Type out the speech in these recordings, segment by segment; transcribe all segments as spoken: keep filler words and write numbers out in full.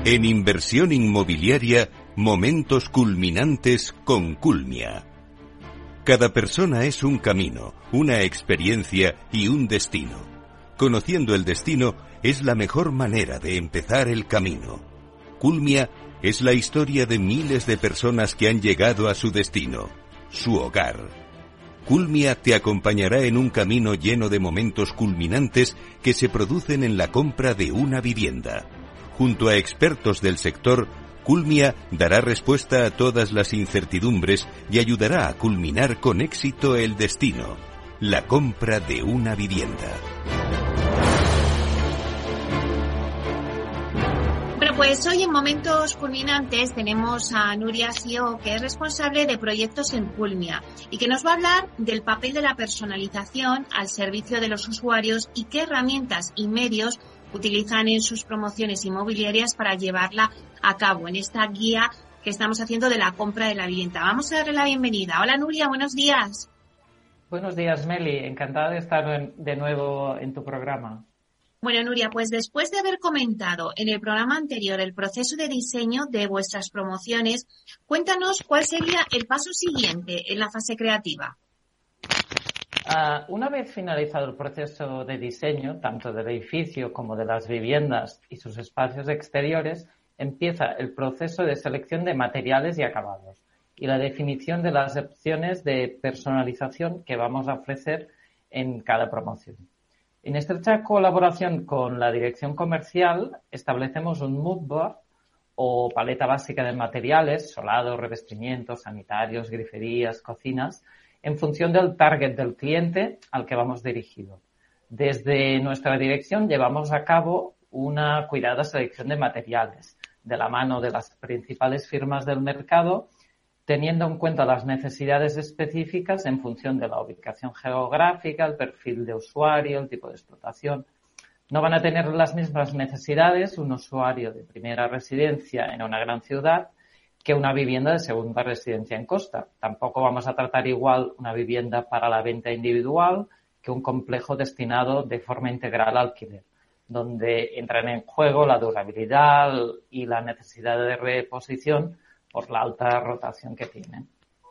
En inversión inmobiliaria, momentos culminantes con Culmia. Cada persona es un camino, una experiencia y un destino. Conociendo el destino es la mejor manera de empezar el camino. Culmia es la historia de miles de personas que han llegado a su destino, su hogar. Culmia te acompañará en un camino lleno de momentos culminantes que se producen en la compra de una vivienda. Junto a expertos del sector, Culmia dará respuesta a todas las incertidumbres y ayudará a culminar con éxito el destino, la compra de una vivienda. Bueno, pues hoy en Momentos Culminantes tenemos a Nuria Sió, que es responsable de proyectos en Culmia y que nos va a hablar del papel de la personalización al servicio de los usuarios y qué herramientas y medios utilizan en sus promociones inmobiliarias para llevarla a cabo en esta guía que estamos haciendo de la compra de la vivienda. Vamos a darle la bienvenida. Hola Nuria, buenos días. Buenos días, Meli. Encantada de estar de nuevo en tu programa. Bueno, Nuria, pues después de haber comentado en el programa anterior el proceso de diseño de vuestras promociones, cuéntanos cuál sería el paso siguiente en la fase creativa. Uh, una vez finalizado el proceso de diseño, tanto del edificio como de las viviendas y sus espacios exteriores, empieza el proceso de selección de materiales y acabados y la definición de las opciones de personalización que vamos a ofrecer en cada promoción. En estrecha colaboración con la dirección comercial, establecemos un mood board o paleta básica de materiales, solado, revestimientos, sanitarios, griferías, cocinas, en función del target del cliente al que vamos dirigido. Desde nuestra dirección llevamos a cabo una cuidada selección de materiales, de la mano de las principales firmas del mercado, teniendo en cuenta las necesidades específicas en función de la ubicación geográfica, el perfil de usuario, el tipo de explotación. No van a tener las mismas necesidades un usuario de primera residencia en una gran ciudad que una vivienda de segunda residencia en costa. Tampoco vamos a tratar igual una vivienda para la venta individual que un complejo destinado de forma integral al alquiler, donde entran en juego la durabilidad y la necesidad de reposición por la alta rotación que tienen.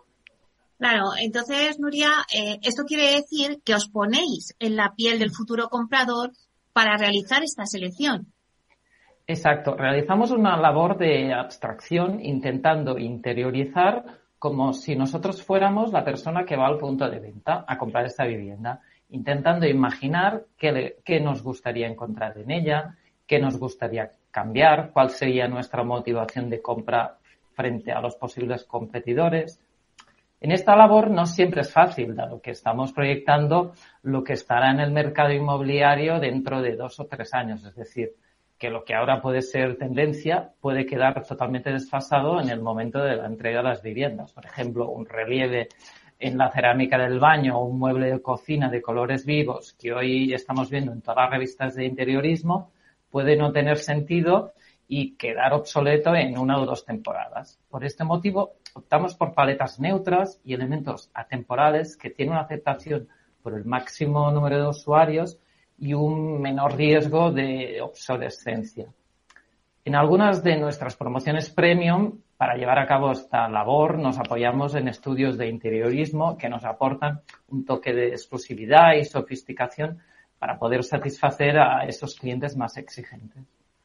Claro, entonces, Nuria, eh, esto quiere decir que os ponéis en la piel del futuro comprador para realizar esta selección. Exacto. Realizamos una labor de abstracción intentando interiorizar como si nosotros fuéramos la persona que va al punto de venta a comprar esta vivienda, intentando imaginar qué, le, qué nos gustaría encontrar en ella, qué nos gustaría cambiar, cuál sería nuestra motivación de compra frente a los posibles competidores. En esta labor no siempre es fácil, dado que estamos proyectando lo que estará en el mercado inmobiliario dentro de dos o tres años, es decir, que lo que ahora puede ser tendencia puede quedar totalmente desfasado en el momento de la entrega de las viviendas. Por ejemplo, un relieve en la cerámica del baño o un mueble de cocina de colores vivos que hoy estamos viendo en todas las revistas de interiorismo puede no tener sentido y quedar obsoleto en una o dos temporadas. Por este motivo, optamos por paletas neutras y elementos atemporales que tienen una aceptación por el máximo número de usuarios y un menor riesgo de obsolescencia. En algunas de nuestras promociones premium, para llevar a cabo esta labor, nos apoyamos en estudios de interiorismo que nos aportan un toque de exclusividad y sofisticación para poder satisfacer a esos clientes más exigentes.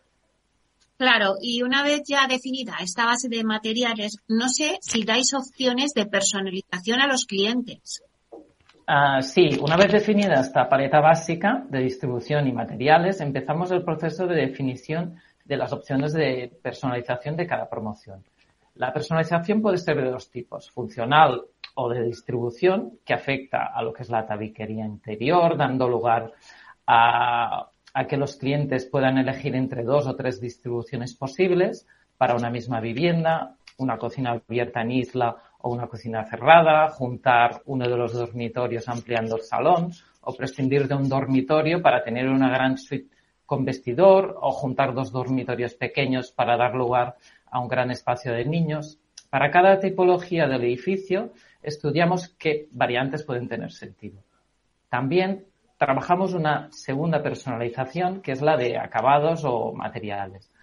Claro, y una vez ya definida esta base de materiales, no sé si dais opciones de personalización a los clientes. Uh, sí, una vez definida esta paleta básica de distribución y materiales, empezamos el proceso de definición de las opciones de personalización de cada promoción. La personalización puede ser de dos tipos, funcional o de distribución, que afecta a lo que es la tabiquería interior, dando lugar a, a que los clientes puedan elegir entre dos o tres distribuciones posibles para una misma vivienda, una cocina abierta en isla o una cocina cerrada, juntar uno de los dormitorios ampliando el salón o prescindir de un dormitorio para tener una gran suite con vestidor o juntar dos dormitorios pequeños para dar lugar a un gran espacio de niños. Para cada tipología del edificio estudiamos qué variantes pueden tener sentido. También trabajamos una segunda personalización que es la de acabados o materiales.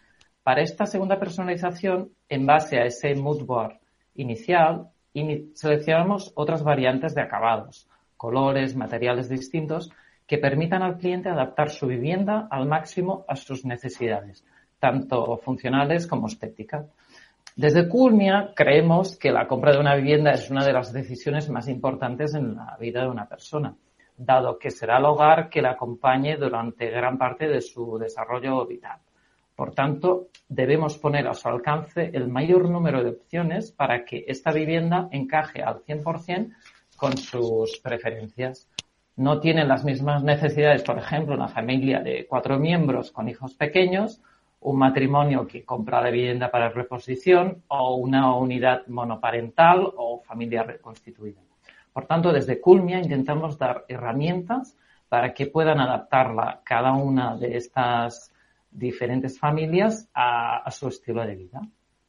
Para esta segunda personalización, en base a ese mood board inicial, in- seleccionamos otras variantes de acabados, colores, materiales distintos que permitan al cliente adaptar su vivienda al máximo a sus necesidades, tanto funcionales como estéticas. Desde Culmia creemos que la compra de una vivienda es una de las decisiones más importantes en la vida de una persona, dado que será el hogar que la acompañe durante gran parte de su desarrollo vital. Por tanto, debemos poner a su alcance el mayor número de opciones para que esta vivienda encaje al cien por ciento con sus preferencias. No tienen las mismas necesidades, por ejemplo, una familia de cuatro miembros con hijos pequeños, un matrimonio que compra la vivienda para reposición o una unidad monoparental o familia reconstituida. Por tanto, desde Culmia intentamos dar herramientas para que puedan adaptarla cada una de estas diferentes familias a, a su estilo de vida.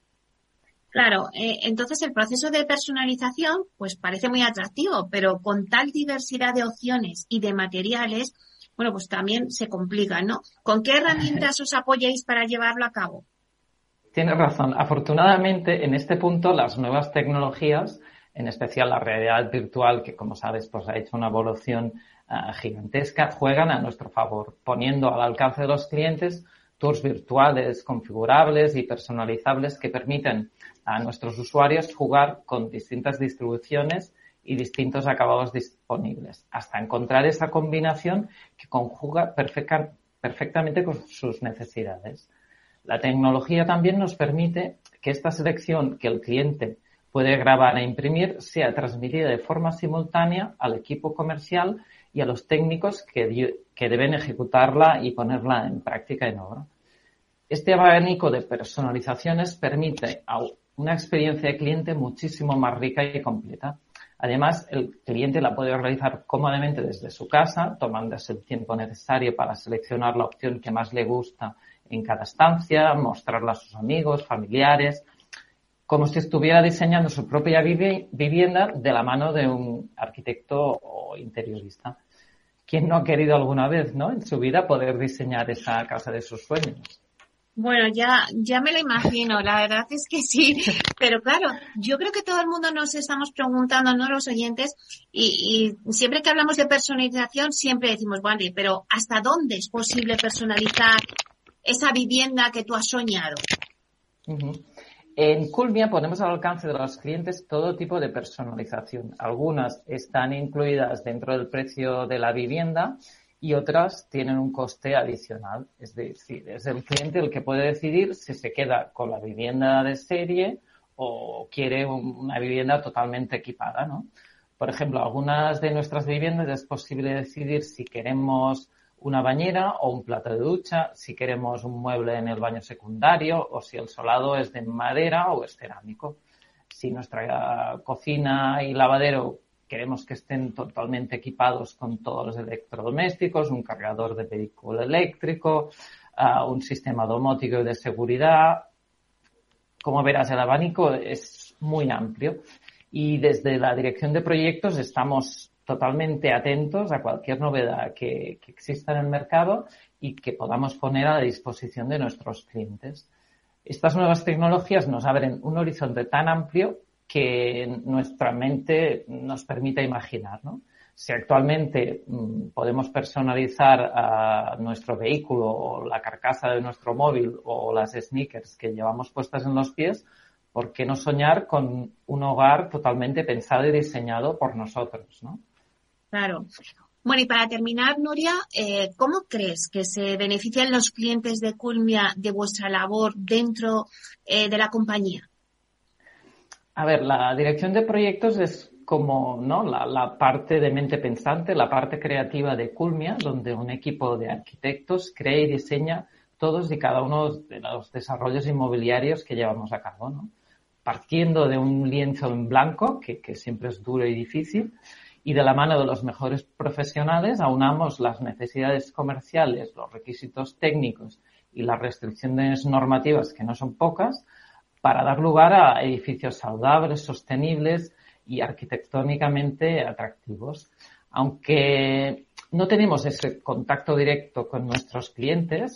Claro, eh, entonces el proceso de personalización pues parece muy atractivo, pero con tal diversidad de opciones y de materiales, bueno, pues también se complica, ¿no? ¿Con qué herramientas os apoyáis para llevarlo a cabo? Tienes razón. Afortunadamente, en este punto, las nuevas tecnologías, en especial la realidad virtual, que como sabes, pues ha hecho una evolución uh, gigantesca, juegan a nuestro favor, poniendo al alcance de los clientes tours virtuales configurables y personalizables que permiten a nuestros usuarios jugar con distintas distribuciones y distintos acabados disponibles, hasta encontrar esa combinación que conjuga perfecta, perfectamente con sus necesidades. La tecnología también nos permite que esta selección que el cliente puede grabar e imprimir sea transmitida de forma simultánea al equipo comercial y a los técnicos que, que deben ejecutarla y ponerla en práctica en obra. Este abanico de personalizaciones permite una experiencia de cliente muchísimo más rica y completa. Además, el cliente la puede realizar cómodamente desde su casa, tomándose el tiempo necesario para seleccionar la opción que más le gusta en cada estancia, mostrarla a sus amigos, familiares, como si estuviera diseñando su propia vivienda de la mano de un arquitecto o interiorista. ¿Quién no ha querido alguna vez, no, en su vida poder diseñar esa casa de sus sueños? Bueno, ya, ya me lo imagino, la verdad es que sí, pero claro, yo creo que todo el mundo nos estamos preguntando, ¿no?, los oyentes, y, y siempre que hablamos de personalización siempre decimos, vale, pero ¿hasta dónde es posible personalizar esa vivienda que tú has soñado? Uh-huh. En Culmia ponemos al alcance de los clientes todo tipo de personalización. Algunas están incluidas dentro del precio de la vivienda y otras tienen un coste adicional. Es decir, es el cliente el que puede decidir si se queda con la vivienda de serie o quiere una vivienda totalmente equipada, ¿no? Por ejemplo, algunas de nuestras viviendas es posible decidir si queremos una bañera o un plato de ducha, si queremos un mueble en el baño secundario o si el solado es de madera o es cerámico. Si nuestra cocina y lavadero queremos que estén totalmente equipados con todos los electrodomésticos, un cargador de vehículo eléctrico, uh, un sistema domótico y de seguridad. Como verás, el abanico es muy amplio y desde la dirección de proyectos estamos totalmente atentos a cualquier novedad que, que exista en el mercado y que podamos poner a la disposición de nuestros clientes. Estas nuevas tecnologías nos abren un horizonte tan amplio que nuestra mente nos permite imaginar, ¿no? Si actualmente mmm, podemos personalizar a nuestro vehículo o la carcasa de nuestro móvil o las sneakers que llevamos puestas en los pies, ¿por qué no soñar con un hogar totalmente pensado y diseñado por nosotros, ¿no? Claro. Bueno, y para terminar, Nuria, eh, ¿cómo crees que se benefician los clientes de Culmia de vuestra labor dentro eh, de la compañía? A ver, la dirección de proyectos es como, ¿no?, la, la parte de mente pensante, la parte creativa de Culmia, donde un equipo de arquitectos crea y diseña todos y cada uno de los desarrollos inmobiliarios que llevamos a cabo, ¿no? Partiendo de un lienzo en blanco, que, que siempre es duro y difícil, y de la mano de los mejores profesionales aunamos las necesidades comerciales, los requisitos técnicos y las restricciones normativas, que no son pocas, para dar lugar a edificios saludables, sostenibles y arquitectónicamente atractivos. Aunque no tenemos ese contacto directo con nuestros clientes,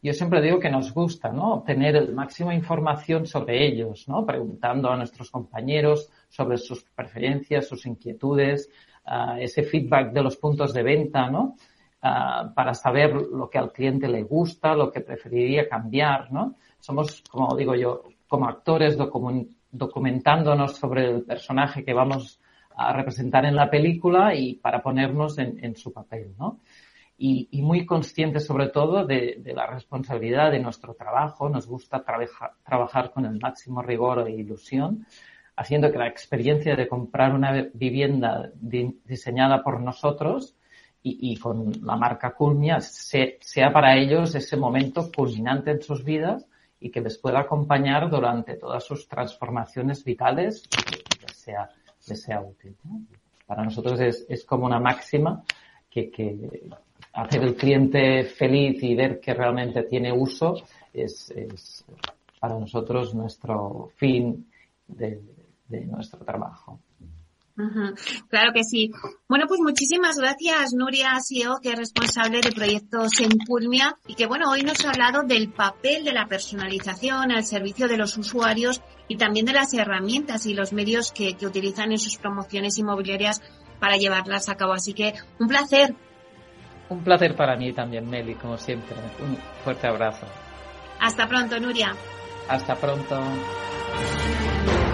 yo siempre digo que nos gusta, ¿no? Obtener el máximo de información sobre ellos, ¿no? Preguntando a nuestros compañeros sobre sus preferencias, sus inquietudes, uh, ese feedback de los puntos de venta, ¿no? Uh, para saber lo que al cliente le gusta, lo que preferiría cambiar, ¿no? Somos, como digo yo, como actores docu- documentándonos sobre el personaje que vamos a representar en la película y para ponernos en, en su papel, ¿no? Y, y muy conscientes sobre todo de, de la responsabilidad de nuestro trabajo. Nos gusta trabaja, trabajar con el máximo rigor e ilusión, haciendo que la experiencia de comprar una vivienda di, diseñada por nosotros y, y con la marca Culmia se, sea para ellos ese momento culminante en sus vidas y que les pueda acompañar durante todas sus transformaciones vitales y que les sea, les sea útil, ¿no? Para nosotros es, es como una máxima que, que hacer el cliente feliz y ver que realmente tiene uso es, es para nosotros nuestro fin de, de nuestro trabajo. Uh-huh. Claro que sí. Bueno, pues muchísimas gracias, Nuria C E O, que es responsable de proyectos en Culmia y que, bueno, hoy nos ha hablado del papel de la personalización al servicio de los usuarios y también de las herramientas y los medios que, que utilizan en sus promociones inmobiliarias para llevarlas a cabo. Así que un placer. Un placer para mí también, Meli, como siempre. Un fuerte abrazo. Hasta pronto, Nuria. Hasta pronto.